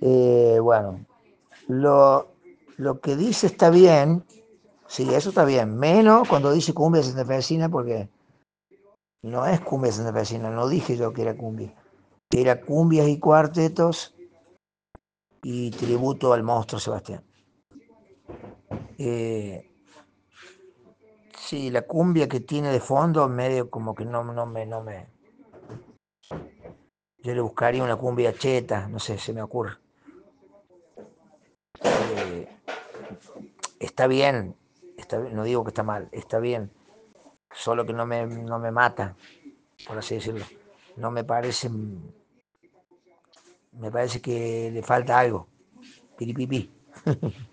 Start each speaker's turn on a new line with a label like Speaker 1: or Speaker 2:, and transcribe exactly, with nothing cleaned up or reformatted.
Speaker 1: Eh, bueno, lo, lo que dice está bien, sí, eso está bien, menos cuando dice cumbia santafesina, porque no es cumbia santafesina, no dije yo que era cumbia, era cumbias y cuartetos y tributo al monstruo Sebastián. Eh, sí, la cumbia que tiene de fondo, medio como que no, no me, no me. Yo le buscaría una cumbia cheta, no sé, se me ocurre. Eh, está bien, está bien, no digo que está mal, está bien, solo que no me, no me mata, por así decirlo. No me parece, me parece que le falta algo. Piripipi.